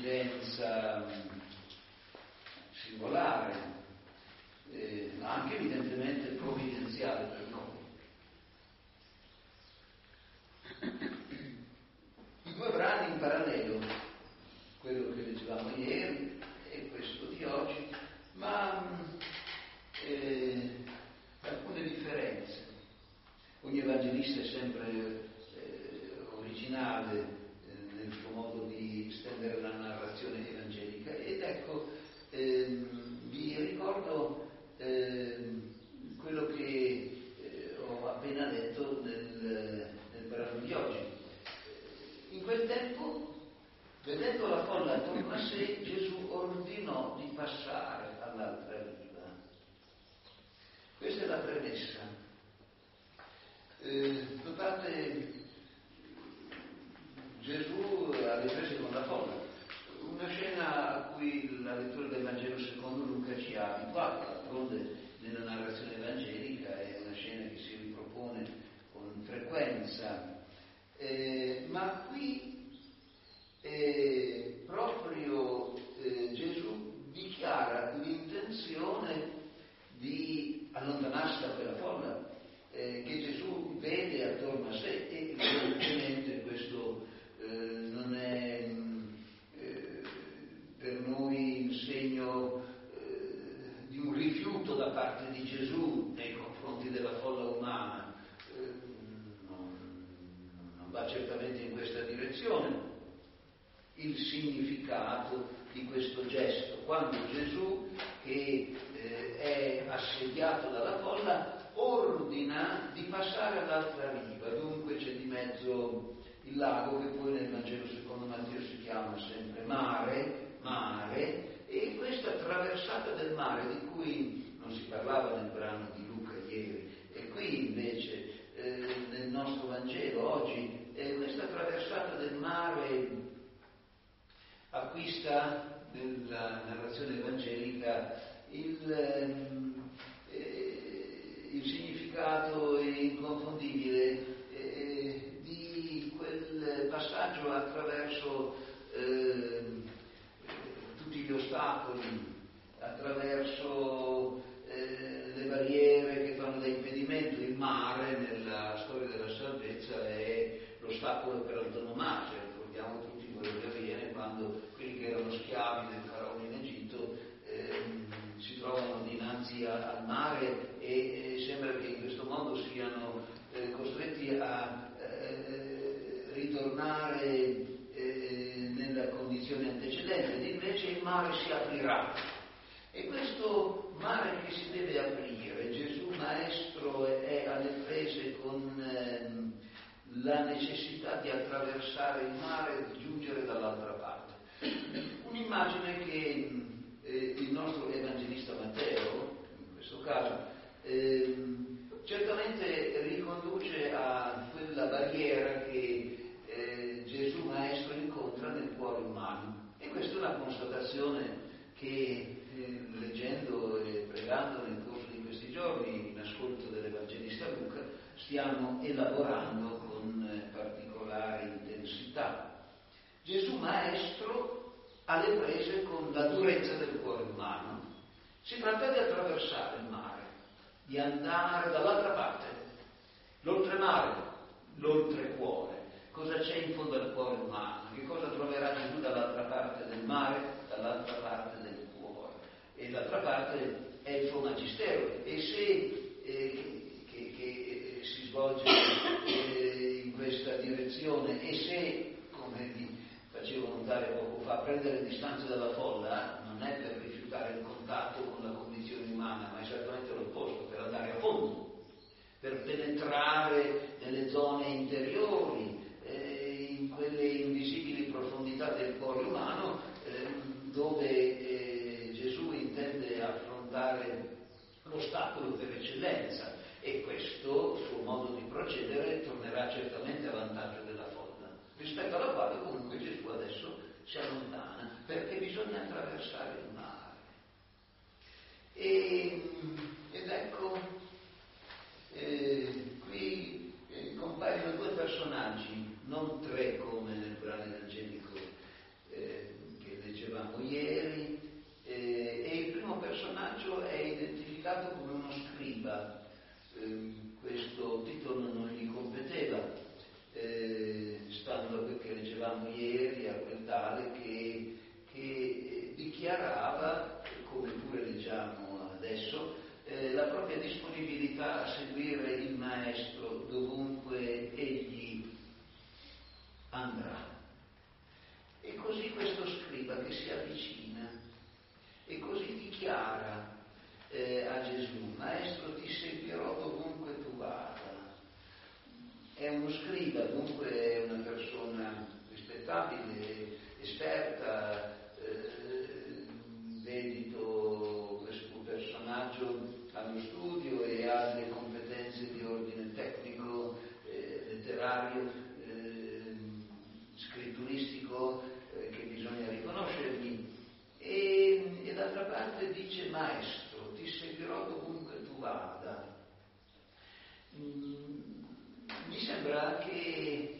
coincidenza singolare, ma anche evidentemente provvidenziale per noi. I due brani in parallelo, quello che leggevamo ieri e questo di oggi, ma alcune differenze. Ogni evangelista è sempre originale nel suo modo di stendere la narrazione evangelica, ed ecco, vi ricordo quello che ho appena detto nel brano di oggi. In quel tempo, vedendo la folla attorno a sé, Gesù ordinò di passare all'altra riva. Questa è la premessa. Notate, Gesù ha ripreso con la folla, una scena a cui la lettura del Vangelo secondo Luca ci ha abituato. D'altronde nella narrazione evangelica è una scena che si ripropone con frequenza, ma qui proprio Gesù dichiara l'intenzione di allontanarsi da quella folla che Gesù vede attorno a sé, e evidentemente questo non è per noi il segno di un rifiuto da parte di Gesù nei confronti della folla umana, non va certamente in questa direzione il significato di questo gesto, quando Gesù, che è assediato dalla folla, ordina di passare all'altra riva. Dunque c'è di mezzo il lago, che poi nel Vangelo secondo Matteo si chiama sempre mare, e questa traversata del mare, di cui non si parlava nel brano di Luca ieri, e qui invece nel nostro Vangelo oggi, questa traversata del mare acquista nella narrazione evangelica il significato inconfondibile di quel passaggio attraverso tutti gli ostacoli, attraverso le barriere che fanno da impedimento. Il mare nella storia della salvezza è l'ostacolo per antonomasia. Ricordiamo tutti quello che avviene quando quelli che erano schiavi del faraone in Egitto si trovano dinanzi al mare e sembra che in questo modo siano costretti a ritornare nella condizione antecedente, ed invece il mare si aprirà. E questo mare che si deve aprire, Gesù Maestro è alle prese con la necessità di attraversare il mare e di giungere dall'altra parte. Un'immagine che il nostro evangelista Matteo, in questo caso, certamente riconduce a quella barriera che Gesù Maestro incontra nel cuore umano. E questa è una constatazione che leggendo e pregando nel corso di questi giorni in ascolto dell'evangelista Luca stiamo elaborando con particolare intensità. Gesù Maestro alle prese con la durezza del cuore umano. Si tratta di attraversare il mare, di andare dall'altra parte, l'oltremare, l'oltrecuore. Cosa c'è in fondo al cuore umano? Che cosa troverà Gesù dall'altra parte del mare, dall'altra parte del cuore? E l'altra parte è il suo magistero. E se che si svolge in questa direzione, e se, come vi facevo notare poco fa, prendere distanza dalla folla non è per rifiutare il contatto con la condizione umana, ma è esattamente l'opposto, per andare a fondo, per penetrare nelle zone interiori, in quelle invisibili profondità del cuore umano, dove Gesù intende affrontare l'ostacolo per eccellenza, e questo suo modo di procedere tornerà certamente a vantaggio della folla, rispetto alla quale comunque Gesù adesso si allontana, perché bisogna attraversare il mare. Ed ecco, qui compaiono due personaggi, non tre come nel brano evangelico che che si avvicina e così dichiara a Gesù: Maestro, ti seguirò dovunque tu vada. È uno scriba, dunque è una persona rispettabile, esperta, dedito questo personaggio allo studio e ha le competenze di ordine tecnico, letterario, scritturistico che bisogna riconoscergli. E d'altra parte dice: Maestro, ti seguirò dovunque tu vada. Mi sembra che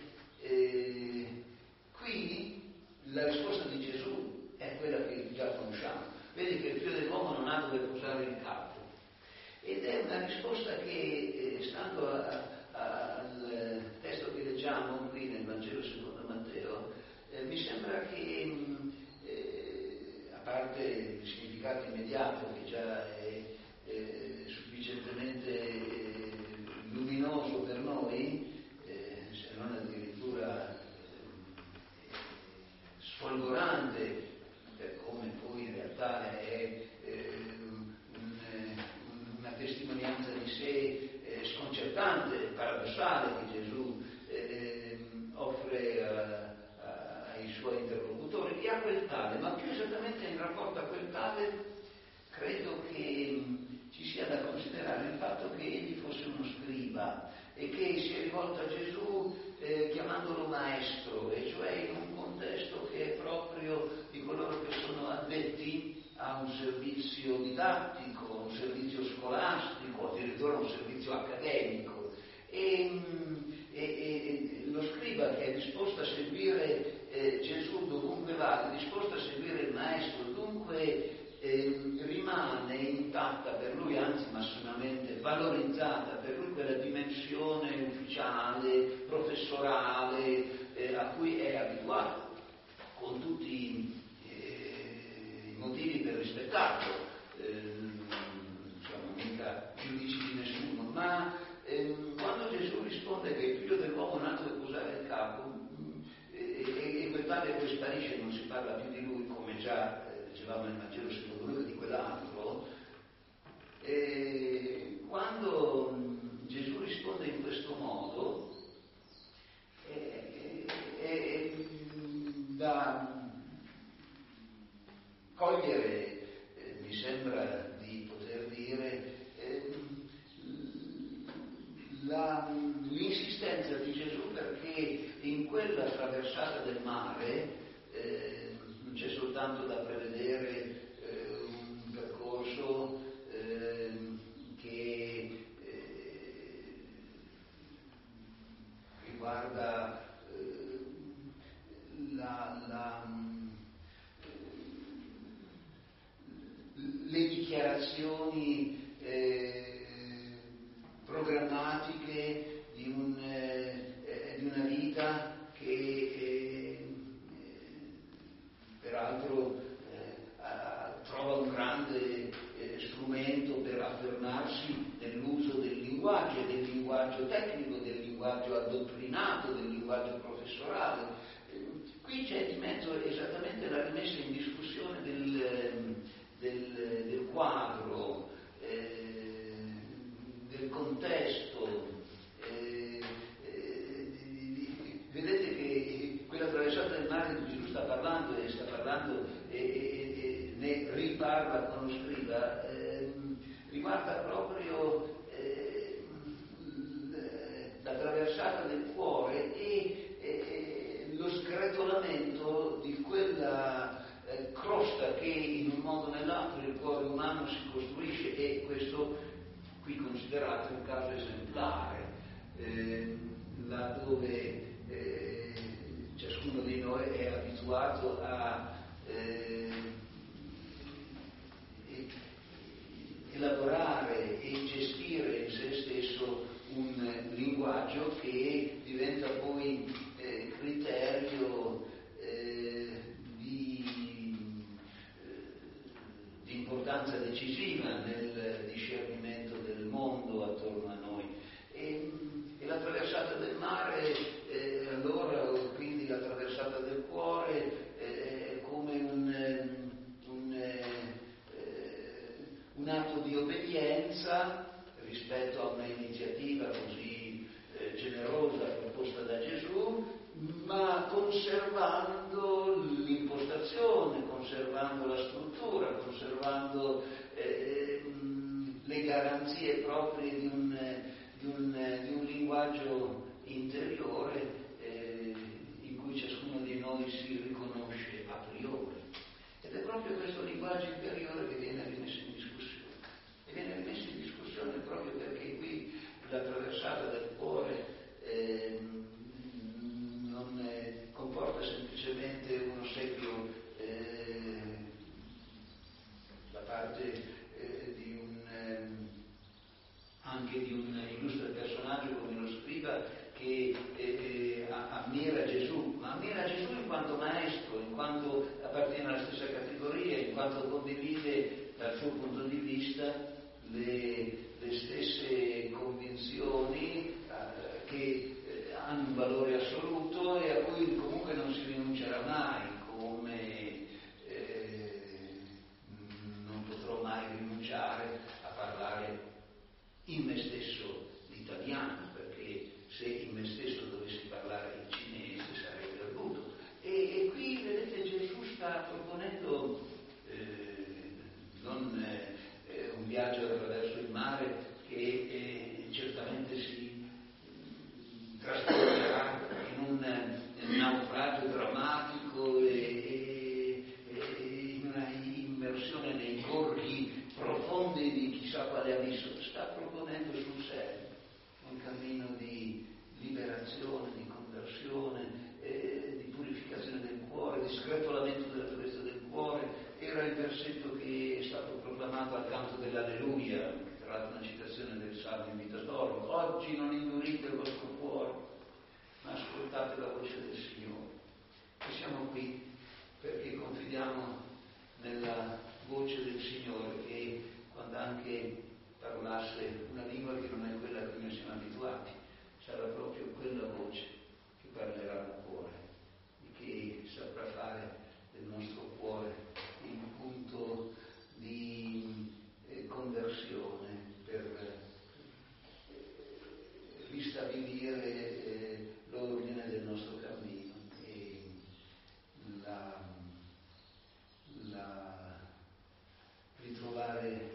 qui la risposta di Gesù è quella che già conosciamo. Vedi che il figlio dell'uomo non ha dove posare il capo. Ed è una risposta che, stando al testo che leggiamo qui nel Vangelo secondo Matteo, mi sembra che, a parte il significato immediato che già è sufficientemente luminoso per noi, se non addirittura sfolgorante, per come poi in realtà è una testimonianza di sé sconcertante, paradossale, che Gesù offre ai suoi interlocutori, e a quel tale, ma più esattamente in rapporto a quel tale, credo che ci sia da considerare il fatto che egli fosse uno scriba e che si è rivolto a Gesù chiamandolo maestro, e cioè in un contesto che è proprio di coloro che sono addetti a un servizio didattico, un servizio scolastico, addirittura un servizio accademico. E lo scriba che è disposto a seguire Gesù dovunque va, è disposto a seguire il maestro, dunque rimane intatta per lui, anzi massimamente valorizzata per lui, quella dimensione ufficiale, professorale a cui è abituato, con tutti i motivi per rispettarlo, siamo mica giudici di nessuno, ma quando Gesù risponde che il figlio dell'uomo non ha dove posare il capo, e quel tale poi sparisce, non si parla più di lui, come già dicevamo nel Vangelo secondo lui, di quell'altro, quando Gesù risponde in questo modo, è da cogliere, mi sembra di poter dire, l'insistenza di Gesù, perché in quella traversata del mare non c'è soltanto da prevedere un percorso che riguarda le dichiarazioni programmatiche di una vita che peraltro trova un grande strumento per affermarsi nell'uso del linguaggio tecnico, del linguaggio addottrinato, del linguaggio professorale. Qui c'è di mezzo esattamente la rimessa in discussione del quadro, del contesto. Vedete che quella traversata del mare di cui Gesù sta parlando e ne riparla con lo scriba, riguarda proprio la traversata del cuore e lo sgretolamento di quella crosta che in un modo o nell'altro il cuore umano si costruisce, e questo qui considerato un caso esemplare, laddove ciascuno di noi è abituato a elaborare e gestire in se stesso un linguaggio che diventa poi criterio di importanza decisiva nel discernimento del mondo attorno a noi. E la traversata del mare, allora, quindi la traversata del cuore, è come un differenza rispetto a un'iniziativa così generosa proposta da Gesù, ma conservando l'impostazione, conservando la struttura, conservando le garanzie proprie di un linguaggio interiore in cui ciascuno di noi si riconosce a priori. Ed è proprio questo linguaggio interiore che viene rimesso in discussione. E viene rimesso in discussione proprio perché qui la traversata del cuore non comporta semplicemente un ossequio da parte anche di un illustre personaggio come lo scriba che ammira Gesù, ma ammira Gesù in quanto maestro, in quanto appartiene alla stessa categoria, in quanto condivide dal suo punto di vista le stesse convinzioni che hanno un valore assoluto e a cui comunque non si rinuncerà mai, come non potrò mai rinunciare a parlare in me stesso l'italiano, perché se in me stesso dovessi parlare il cinese sarei perduto. E qui, vedete, Gesù sta proponendo non un viaggio attraverso il mare che certamente si trasformerà in un naufragio drammatico e in una immersione nei gorghi profondi di chissà quale abisso. Sta proponendo sul serio un cammino di liberazione, di conversione, di purificazione del cuore, di sgretolamento della durezza del cuore. Era il versetto che è stato proclamato al canto dell'Alleluia, tra l'altro una citazione del Salmo invitatorio: oggi non indurite il vostro cuore, ma ascoltate la voce del Signore. E siamo qui perché confidiamo nella voce del Signore, che quando anche parlasse una lingua che non è quella a cui noi siamo abituati, sarà proprio quella voce che parlerà al cuore e che saprà fare del nostro cuore il punto di conversione per ristabilire l'ordine del nostro cammino e ritrovare